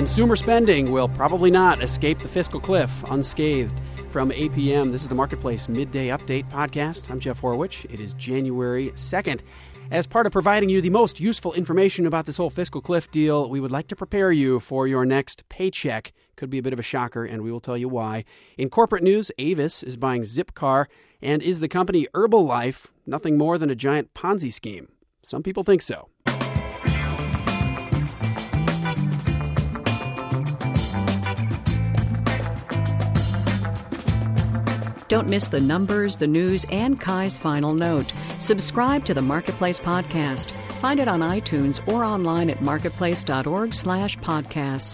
Consumer spending will probably not escape the fiscal cliff unscathed. From 8 p.m., this is the Marketplace Midday Update podcast. I'm Jeff Horwich. It is January 2nd. As part of providing you the most useful information about this whole fiscal cliff deal, we would like to prepare you for your next paycheck. Could be a bit of a shocker, and we will tell you why. In corporate news, Avis is buying Zipcar, and is the company Herbalife nothing more than a giant Ponzi scheme? Some people think so. Don't miss the numbers, the news, and Kai's final note. Subscribe to the Marketplace podcast. Find it on iTunes or online at marketplace.org/podcasts.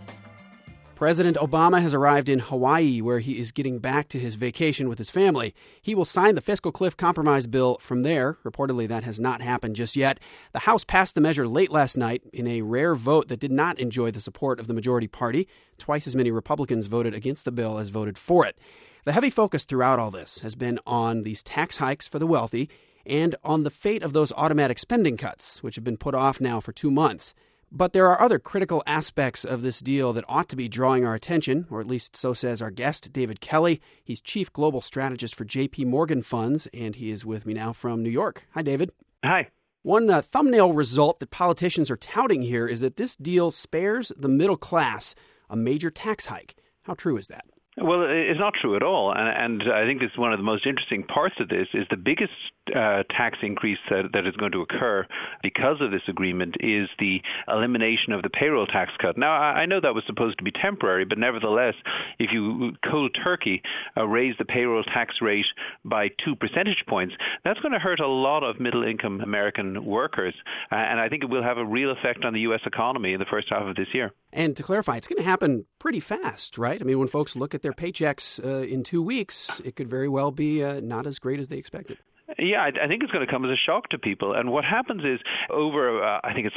President Obama has arrived in Hawaii, where he is getting back to his vacation with his family. He will sign the fiscal cliff compromise bill from there. Reportedly, that has not happened just yet. The House passed the measure late last night in a rare vote that did not enjoy the support of the majority party. Twice as many Republicans voted against the bill as voted for it. The heavy focus throughout all this has been on these tax hikes for the wealthy and on the fate of those automatic spending cuts, which have been put off now for 2 months. But there are other critical aspects of this deal that ought to be drawing our attention, or at least so says our guest, David Kelly. He's Chief Global Strategist for J.P. Morgan Funds, and he is with me now from New York. Hi, David. Hi. One thumbnail result that politicians are touting here is that this deal spares the middle class a major tax hike. How true is that? Well, it's not true at all. And I think this is one of the most interesting parts of this is the biggest tax increase that is going to occur because of this agreement is the elimination of the payroll tax cut. Now, I know that was supposed to be temporary, but nevertheless, if you cold turkey raise the payroll tax rate by 2 percentage points, that's going to hurt a lot of middle-income American workers. And I think it will have a real effect on the U.S. economy in the first half of this year. And to clarify, it's going to happen pretty fast, right? I mean, when folks look at their paychecks in 2 weeks, it could very well be not as great as they expected. Yeah, I think it's going to come as a shock to people. And what happens is over, I think it's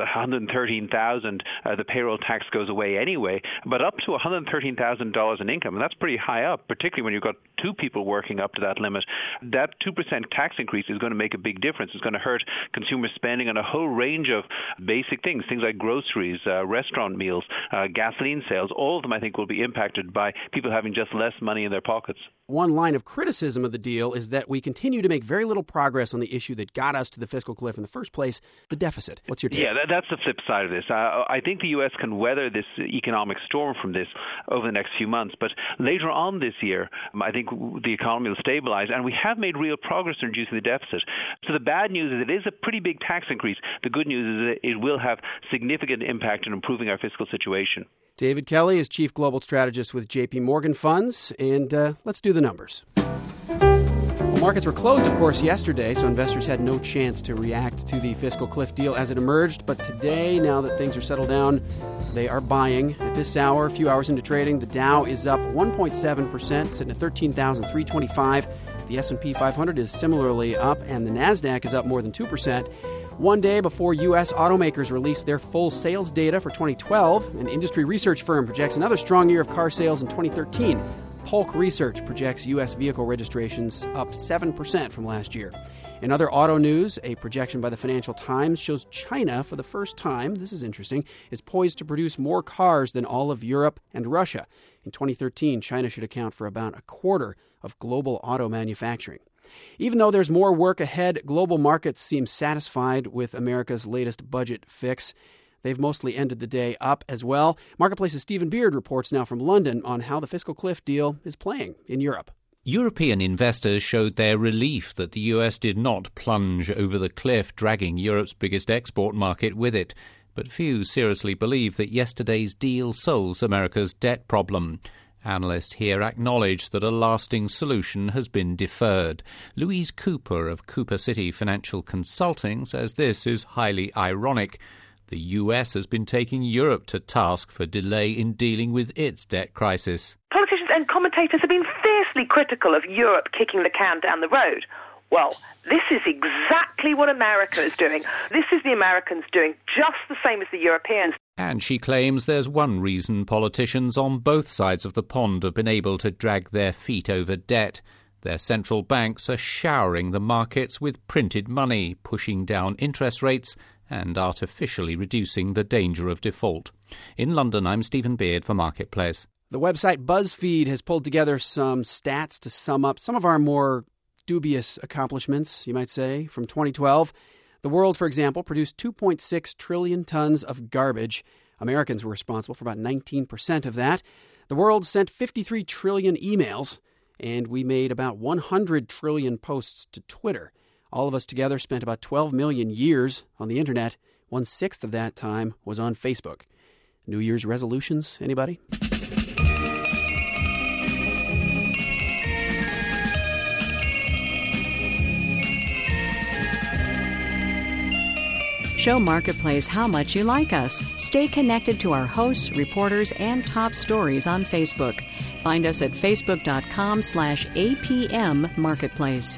113,000, the payroll tax goes away anyway, but up to $113,000 in income, and that's pretty high up, particularly when you've got two people working up to that limit. That 2% tax increase is going to make a big difference. It's going to hurt consumer spending on a whole range of basic things like groceries, restaurant meals, gasoline sales. All of them, I think, will be impacted by people having just less money in their pockets. One line of criticism of the deal is that we continue to make very little progress on the issue that got us to the fiscal cliff in the first place, the deficit. What's your take? Yeah, that's the flip side of this. I think the U.S. can weather this economic storm from this over the next few months. But later on this year, I think the economy will stabilize, and we have made real progress in reducing the deficit. So the bad news is it is a pretty big tax increase. The good news is that it will have significant impact in improving our fiscal situation. David Kelly is Chief Global Strategist with J.P. Morgan Funds, and let's do the numbers. Well, markets were closed, of course, yesterday, so investors had no chance to react to the fiscal cliff deal as it emerged. But today, now that things are settled down, they are buying. At this hour, a few hours into trading, the Dow is up 1.7%, sitting at 13,325. The S&P 500 is similarly up, and the NASDAQ is up more than 2%. One day before U.S. automakers release their full sales data for 2012, an industry research firm projects another strong year of car sales in 2013. Polk Research projects U.S. vehicle registrations up 7% from last year. In other auto news, a projection by the Financial Times shows China, for the first time, this is interesting, is poised to produce more cars than all of Europe and Russia. In 2013, China should account for about a quarter of global auto manufacturing. Even though there's more work ahead, global markets seem satisfied with America's latest budget fix. They've mostly ended the day up as well. Marketplace's Stephen Beard reports now from London on how the fiscal cliff deal is playing in Europe. European investors showed their relief that the US did not plunge over the cliff, dragging Europe's biggest export market with it. But few seriously believe that yesterday's deal solves America's debt problem. Analysts here acknowledge that a lasting solution has been deferred. Louise Cooper of Cooper City Financial Consulting says this is highly ironic. The US has been taking Europe to task for delay in dealing with its debt crisis. Politicians and commentators have been fiercely critical of Europe kicking the can down the road. Well, this is exactly what America is doing. This is the Americans doing just the same as the Europeans. And she claims there's one reason politicians on both sides of the pond have been able to drag their feet over debt. Their central banks are showering the markets with printed money, pushing down interest rates and artificially reducing the danger of default. In London, I'm Stephen Beard for Marketplace. The website BuzzFeed has pulled together some stats to sum up some of our more dubious accomplishments, you might say, from 2012. The world, for example, produced 2.6 trillion tons of garbage. Americans were responsible for about 19% of that. The world sent 53 trillion emails, and we made about 100 trillion posts to Twitter. All of us together spent about 12 million years on the internet. 1/6 of that time was on Facebook. New Year's resolutions, anybody? Show Marketplace how much you like us. Stay connected to our hosts, reporters, and top stories on Facebook. Find us at facebook.com/APM Marketplace.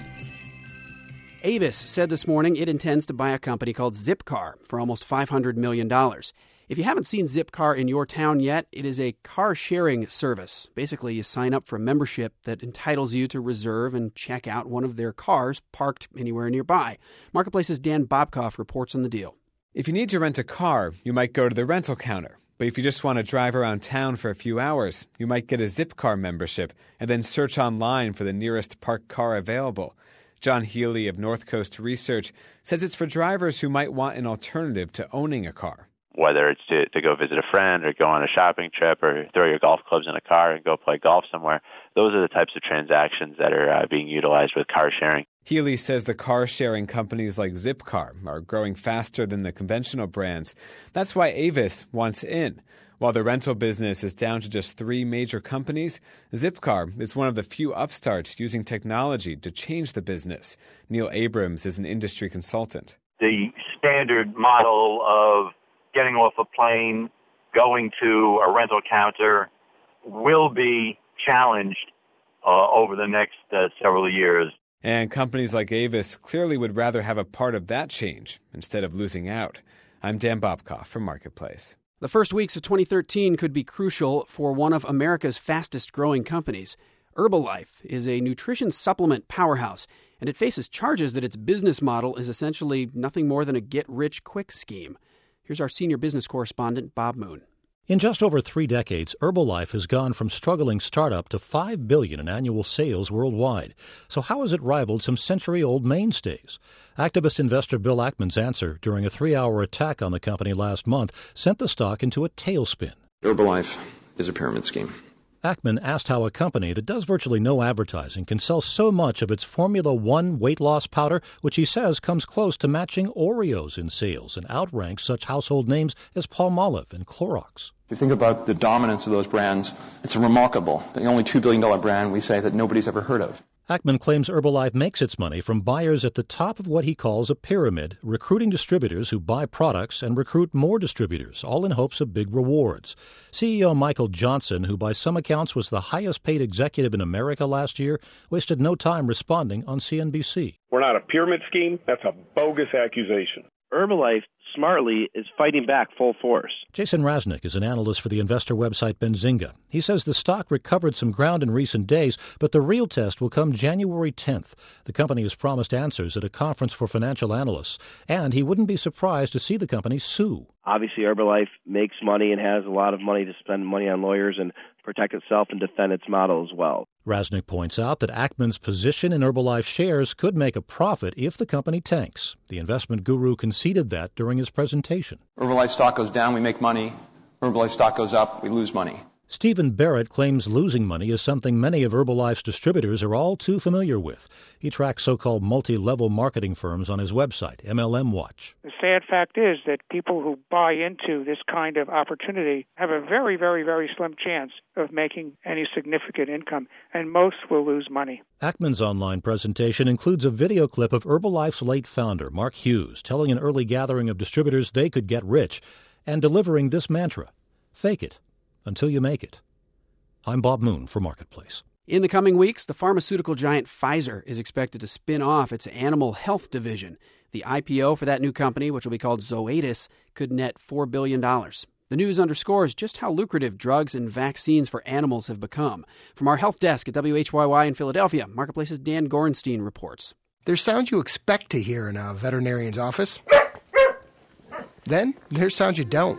Avis said this morning it intends to buy a company called Zipcar for almost $500 million. If you haven't seen Zipcar in your town yet, it is a car-sharing service. Basically, you sign up for a membership that entitles you to reserve and check out one of their cars parked anywhere nearby. Marketplace's Dan Bobkoff reports on the deal. If you need to rent a car, you might go to the rental counter. But if you just want to drive around town for a few hours, you might get a Zipcar membership and then search online for the nearest parked car available. John Healy of North Coast Research says it's for drivers who might want an alternative to owning a car. Whether it's to go visit a friend or go on a shopping trip or throw your golf clubs in a car and go play golf somewhere, those are the types of transactions that are being utilized with car sharing. Healy says the car-sharing companies like Zipcar are growing faster than the conventional brands. That's why Avis wants in. While the rental business is down to just 3 major companies, Zipcar is one of the few upstarts using technology to change the business. Neil Abrams is an industry consultant. The standard model of getting off a plane, going to a rental counter will be challenged over the next several years. And companies like Avis clearly would rather have a part of that change instead of losing out. I'm Dan Bobkoff from Marketplace. The first weeks of 2013 could be crucial for one of America's fastest-growing companies. Herbalife is a nutrition supplement powerhouse, and it faces charges that its business model is essentially nothing more than a get-rich-quick scheme. Here's our senior business correspondent, Bob Moon. In just over 3 decades, Herbalife has gone from struggling startup to $5 billion in annual sales worldwide. So how has it rivaled some century-old mainstays? Activist investor Bill Ackman's answer during a 3-hour attack on the company last month sent the stock into a tailspin. Herbalife is a pyramid scheme. Ackman asked how a company that does virtually no advertising can sell so much of its Formula One weight loss powder, which he says comes close to matching Oreos in sales and outranks such household names as Palmolive and Clorox. If you think about the dominance of those brands, it's remarkable. The only $2 billion brand we say that nobody's ever heard of. Ackman claims Herbalife makes its money from buyers at the top of what he calls a pyramid, recruiting distributors who buy products and recruit more distributors, all in hopes of big rewards. CEO Michael Johnson, who by some accounts was the highest-paid executive in America last year, wasted no time responding on CNBC. We're not a pyramid scheme. That's a bogus accusation. Herbalife smartly is fighting back full force. Jason Raznick is an analyst for the investor website Benzinga. He says the stock recovered some ground in recent days, but the real test will come January 10th. The company has promised answers at a conference for financial analysts, and he wouldn't be surprised to see the company sue. Obviously, Herbalife makes money and has a lot of money to spend money on lawyers and protect itself and defend its model as well. Raznick points out that Ackman's position in Herbalife shares could make a profit if the company tanks. The investment guru conceded that during his presentation. Herbalife stock goes down, we make money. Herbalife stock goes up, we lose money. Stephen Barrett claims losing money is something many of Herbalife's distributors are all too familiar with. He tracks so-called multi-level marketing firms on his website, MLM Watch. The sad fact is that people who buy into this kind of opportunity have a very, very, very slim chance of making any significant income, and most will lose money. Ackman's online presentation includes a video clip of Herbalife's late founder, Mark Hughes, telling an early gathering of distributors they could get rich, and delivering this mantra: fake it until you make it. I'm Bob Moon for Marketplace. In the coming weeks, the pharmaceutical giant Pfizer is expected to spin off its animal health division. The IPO for that new company, which will be called Zoetis, could net $4 billion. The news underscores just how lucrative drugs and vaccines for animals have become. From our health desk at WHYY in Philadelphia, Marketplace's Dan Gorenstein reports. There's sounds you expect to hear in a veterinarian's office. Then there's sounds you don't.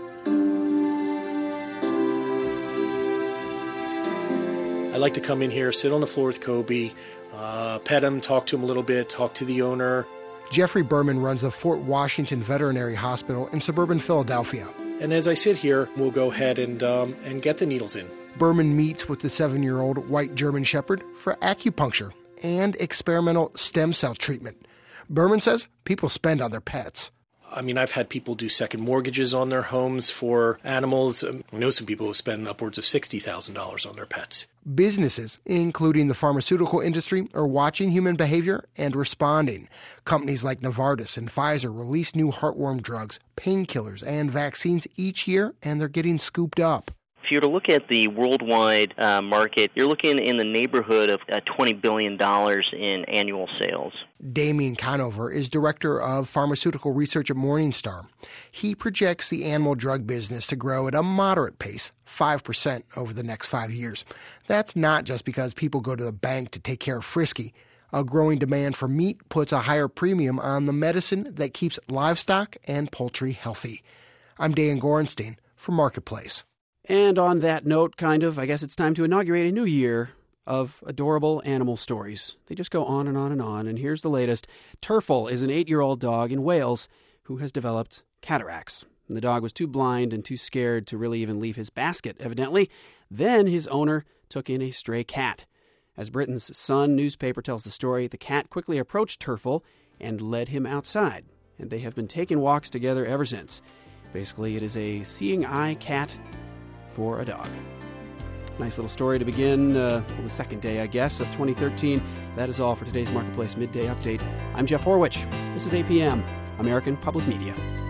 I like to come in here, sit on the floor with Kobe, pet him, talk to him a little bit, talk to the owner. Jeffrey Berman runs the Fort Washington Veterinary Hospital in suburban Philadelphia. And as I sit here, we'll go ahead and get the needles in. Berman meets with the 7-year-old white German Shepherd for acupuncture and experimental stem cell treatment. Berman says people spend on their pets. I mean, I've had people do second mortgages on their homes for animals. I know some people who spend upwards of $60,000 on their pets. Businesses, including the pharmaceutical industry, are watching human behavior and responding. Companies like Novartis and Pfizer release new heartworm drugs, painkillers, and vaccines each year, and they're getting scooped up. If you were to look at the worldwide market, you're looking in the neighborhood of $20 billion in annual sales. Damien Conover is director of pharmaceutical research at Morningstar. He projects the animal drug business to grow at a moderate pace, 5% over the next 5 years. That's not just because people go to the bank to take care of Frisky. A growing demand for meat puts a higher premium on the medicine that keeps livestock and poultry healthy. I'm Dan Gorenstein for Marketplace. And on that note, I guess it's time to inaugurate a new year of adorable animal stories. They just go on and on and on, and here's the latest. Turfel is an 8-year-old dog in Wales who has developed cataracts. And the dog was too blind and too scared to really even leave his basket, evidently. Then his owner took in a stray cat. As Britain's Sun newspaper tells the story, the cat quickly approached Turfel and led him outside, and they have been taking walks together ever since. Basically, it is a seeing eye cat for a dog. Nice little story to begin the second day, I guess, of 2013. That is all for today's Marketplace Midday Update. I'm Jeff Horwich. This is APM, American Public Media.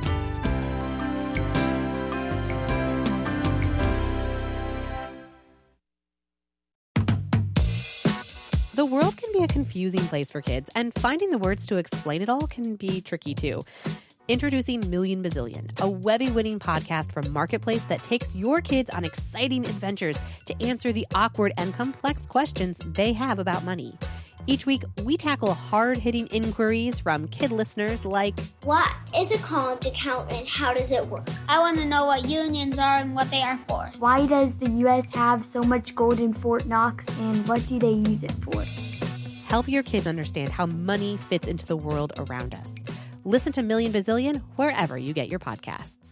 The world can be a confusing place for kids, and finding the words to explain it all can be tricky too. Introducing Million Bazillion, a Webby-winning podcast from Marketplace that takes your kids on exciting adventures to answer the awkward and complex questions they have about money. Each week, we tackle hard-hitting inquiries from kid listeners like, what is a college account and how does it work? I want to know what unions are and what they are for. Why does the U.S. have so much gold in Fort Knox, and what do they use it for? Help your kids understand how money fits into the world around us. Listen to Million Bazillion wherever you get your podcasts.